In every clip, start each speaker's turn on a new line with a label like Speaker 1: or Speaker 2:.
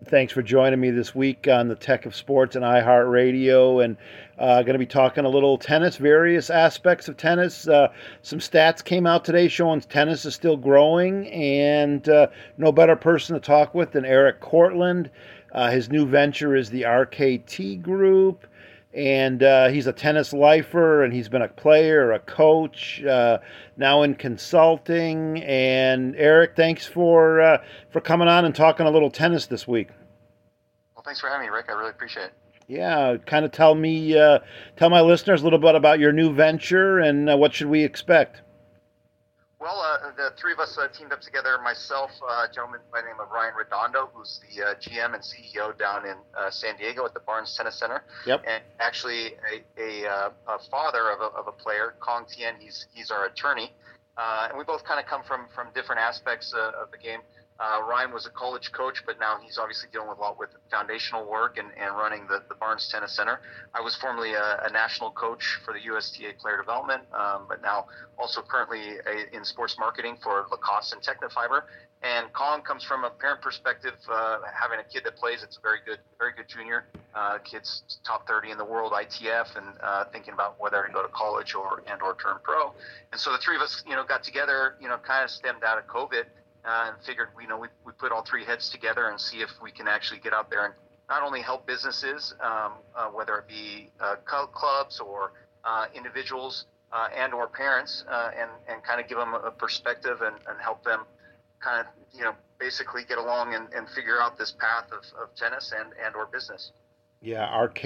Speaker 1: Thanks for joining me this week on the Tech of Sports and iHeartRadio, and going to be talking a little tennis, various aspects of tennis. Some stats came out today showing tennis is still growing, and no better person to talk with than Eric Cortland. His new venture is the RKT Group, and he's a tennis lifer, and he's been a player, a coach, now in consulting. And Eric, thanks for coming on and talking a little tennis this week.
Speaker 2: Well, thanks for having me, Rick. I really appreciate it.
Speaker 1: Yeah, kind of tell my listeners a little bit about your new venture and what should we expect.
Speaker 2: Well, the three of us teamed up together. Myself, a gentleman by the name of Ryan Redondo, who's the GM and CEO down in San Diego at the Barnes Tennis Center,
Speaker 1: Yep.
Speaker 2: and actually a father of a player, Kong Tien. He's our attorney, and we both kind of come from different aspects of the game. Ryan was a college coach, but now he's obviously dealing with a lot with foundational work and running the Barnes Tennis Center. I was formerly a national coach for the USTA Player Development, but now also currently in sports marketing for Lacoste and Technifiber. And Colin comes from a parent perspective, having a kid that plays. It's a very good junior. Kid's top 30 in the world ITF, and thinking about whether to go to college or turn pro. And so the three of us, got together, kind of stemmed out of COVID. And figured, we put all three heads together and see if we can actually get out there and not only help businesses, whether it be clubs or individuals and or parents, and kind of give them a perspective and help them kind of, basically get along and figure out this path of tennis and or business.
Speaker 1: Yeah,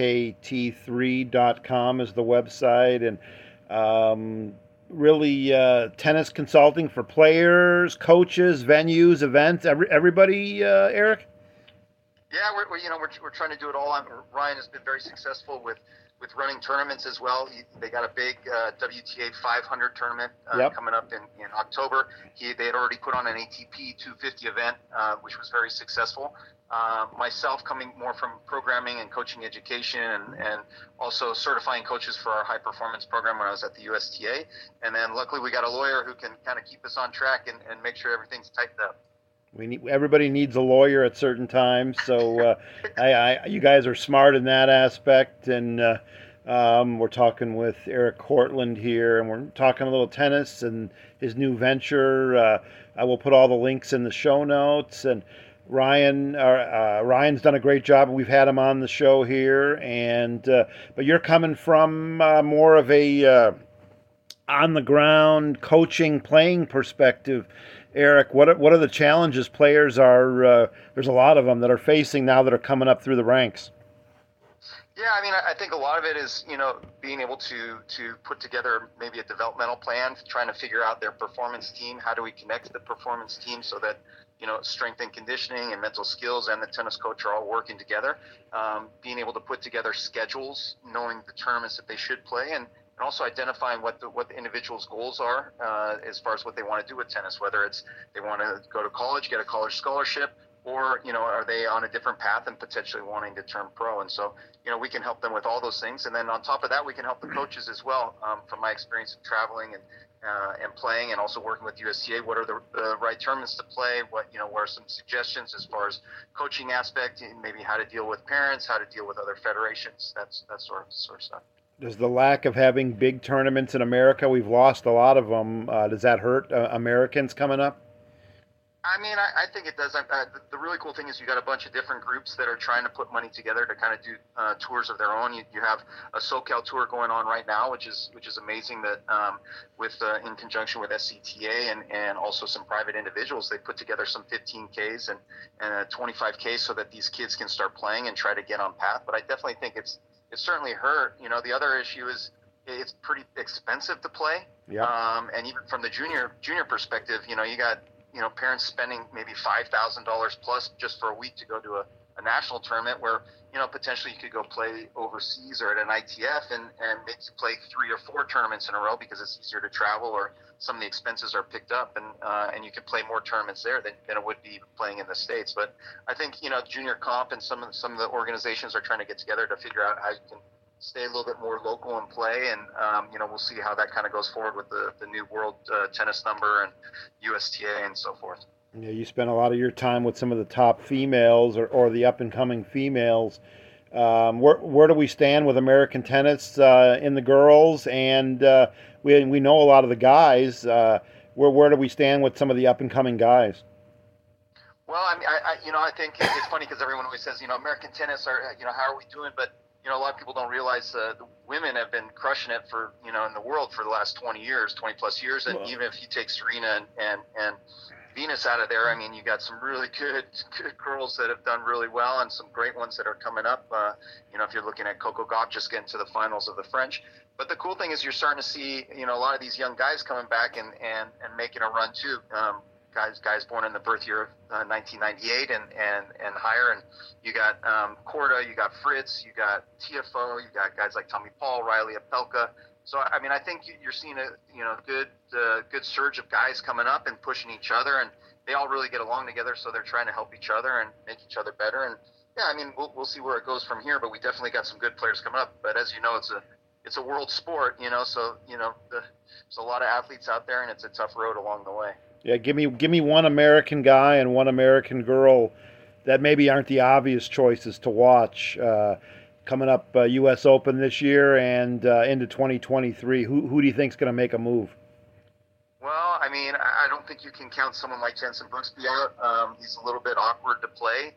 Speaker 1: rkt3.com is the website, and really tennis consulting for players, coaches, venues, events, everybody, Eric?
Speaker 2: Yeah, we're trying to do it all. Ryan has been very successful with running tournaments as well. They got a big WTA 500 tournament coming up in October. They had already put on an ATP 250 event, which was very successful. Myself coming more from programming and coaching education and also certifying coaches for our high performance program when I was at the USTA. And then luckily we got a lawyer who can kind of keep us on track and make sure everything's tightened up.
Speaker 1: Everybody needs a lawyer at certain times, so you guys are smart in that aspect. And we're talking with Eric Cortland here, and we're talking a little tennis and his new venture. I will put all the links in the show notes. And Ryan's done a great job. We've had him on the show here, and but you're coming from more of a on the ground coaching, playing perspective. Eric, what are the challenges players are? There's a lot of them that are facing now that are coming up through the ranks.
Speaker 2: Yeah, I mean, I think a lot of it is, being able to put together maybe a developmental plan, trying to figure out their performance team. How do we connect the performance team so that, strength and conditioning and mental skills and the tennis coach are all working together. Being able to put together schedules, knowing the tournaments that they should play, and also identifying what the individual's goals are as far as what they want to do with tennis, whether it's they want to go to college, get a college scholarship, or, are they on a different path and potentially wanting to turn pro? And so, we can help them with all those things. And then on top of that, we can help the coaches as well. From my experience of traveling and playing and also working with USTA, what are the right tournaments to play? What are some suggestions as far as coaching aspect, and maybe how to deal with parents, how to deal with other federations, that sort of stuff.
Speaker 1: Does the lack of having big tournaments in America, we've lost a lot of them, does that hurt Americans coming up?
Speaker 2: I mean, I think it does. The really cool thing is you got a bunch of different groups that are trying to put money together to kind of do tours of their own. You have a SoCal tour going on right now, which is amazing. That in conjunction with SCTA and also some private individuals, they put together some 15Ks and 25Ks so that these kids can start playing and try to get on path. But I definitely think it's certainly hurt. The other issue is it's pretty expensive to play.
Speaker 1: Yeah.
Speaker 2: And even from the junior perspective, you got parents spending maybe $5,000 plus just for a week to go to a national tournament where, potentially you could go play overseas or at an ITF and maybe play 3 or 4 tournaments in a row because it's easier to travel or some of the expenses are picked up and you could play more tournaments there than it would be playing in the States. But I think, junior comp and some of the organizations are trying to get together to figure out how you can stay a little bit more local and play. And, we'll see how that kind of goes forward with the new world tennis number and USTA and so forth.
Speaker 1: Yeah, you spend a lot of your time with some of the top females or the up and coming females. Where do we stand with American tennis in the girls? And we know a lot of the guys. Where do we stand with some of the up and coming guys?
Speaker 2: Well, I mean, I think it's funny because everyone always says, American tennis are, how are we doing? But a lot of people don't realize the women have been crushing it for, in the world for the last 20 years, 20 plus years. And even if you take Serena and Venus out of there, I mean, you got some really good girls that have done really well and some great ones that are coming up. If you're looking at Coco Gauff just getting to the finals of the French. But the cool thing is you're starting to see, a lot of these young guys coming back and making a run too. Guys born in the birth year of 1998 and higher. And you got Korda, you got Fritz, you got TFO, you got guys like Tommy Paul, Riley Apelka. So, I mean, I think you're seeing a good surge of guys coming up and pushing each other, and they all really get along together. So they're trying to help each other and make each other better. And yeah, I mean, we'll see where it goes from here, but we definitely got some good players coming up. But as you know, it's a world sport, so there's a lot of athletes out there, and it's a tough road along the way.
Speaker 1: Yeah, give me one American guy and one American girl that maybe aren't the obvious choices to watch coming up U.S. Open this year and into 2023. Who do you think's going to make a move?
Speaker 2: Well, I mean, I don't think you can count someone like Jensen Brooksby out. He's a little bit awkward to play.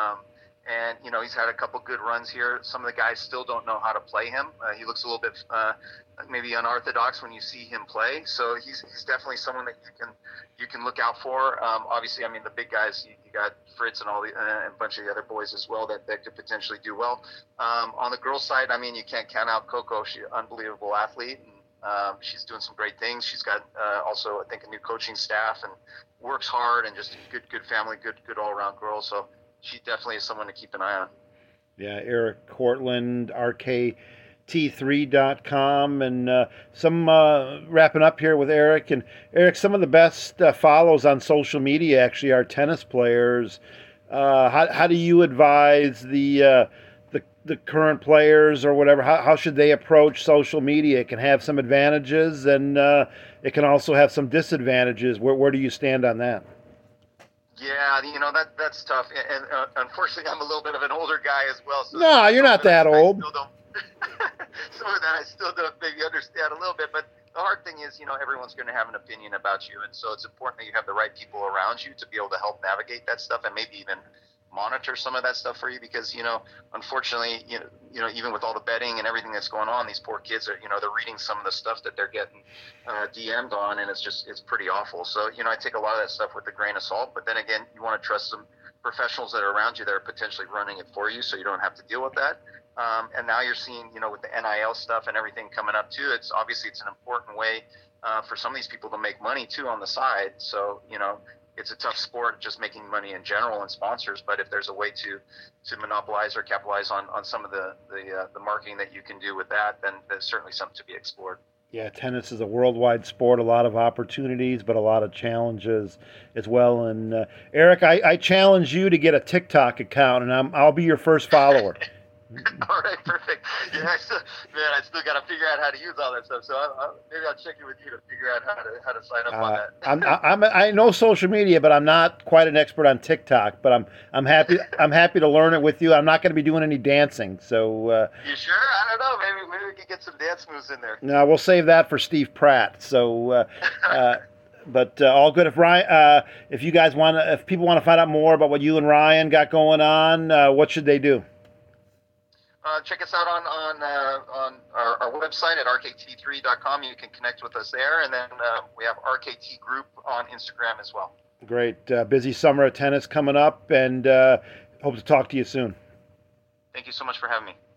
Speaker 2: And, he's had a couple good runs here. Some of the guys still don't know how to play him. He looks a little bit maybe unorthodox when you see him play. So he's definitely someone that you can look out for. Obviously, I mean, the big guys, you got Fritz and and a bunch of the other boys as well that could potentially do well. On the girls' side, I mean, you can't count out Coco. She's an unbelievable athlete. And, she's doing some great things. She's got also, I think, a new coaching staff and works hard and just a good family, good all-around girl. So she definitely is someone to keep an eye on.
Speaker 1: Yeah, Eric Cortland, RKT3.com, and some wrapping up here with Eric. And Eric, some of the best follows on social media actually are tennis players. How do you advise the current players or whatever? How should they approach social media? It can have some advantages, and it can also have some disadvantages. Where do you stand on that?
Speaker 2: Yeah, that's tough, and unfortunately, I'm a little bit of an older guy as well. So
Speaker 1: no, you're not that old.
Speaker 2: Some of that I still don't maybe understand a little bit, but the hard thing is, everyone's going to have an opinion about you, and so it's important that you have the right people around you to be able to help navigate that stuff and maybe even monitor some of that stuff for you because, unfortunately, even with all the betting and everything that's going on, these poor kids are, they're reading some of the stuff that they're getting DM'd on, and it's pretty awful. So, I take a lot of that stuff with a grain of salt, but then again, you want to trust some professionals that are around you that are potentially running it for you so you don't have to deal with that. And now you're seeing, with the NIL stuff and everything coming up too, it's an important way for some of these people to make money too on the side. So, it's a tough sport just making money in general and sponsors, but if there's a way to monopolize or capitalize on some of the marketing that you can do with that, then there's certainly something to be explored.
Speaker 1: Yeah, tennis is a worldwide sport, a lot of opportunities, but a lot of challenges as well. And Eric, I challenge you to get a TikTok account, and I'll be your first follower.
Speaker 2: All right, perfect. Yeah, I still got to figure out how to use all that stuff. So maybe I'll check in with you to figure out how to sign up on
Speaker 1: that. I know social media, but I'm not quite an expert on TikTok. But I'm happy to learn it with you. I'm not going to be doing any dancing. So
Speaker 2: you sure? I don't know. Maybe we can get some dance moves in there.
Speaker 1: No, we'll save that for Steve Pratt. So. But all good. If you guys if people want to find out more about what you and Ryan got going on, what should they do?
Speaker 2: Check us out on our website at rkt3.com. You can connect with us there, and then we have RKT Group on Instagram as well.
Speaker 1: Great. Busy summer of tennis coming up, and hope to talk to you soon.
Speaker 2: Thank you so much for having me.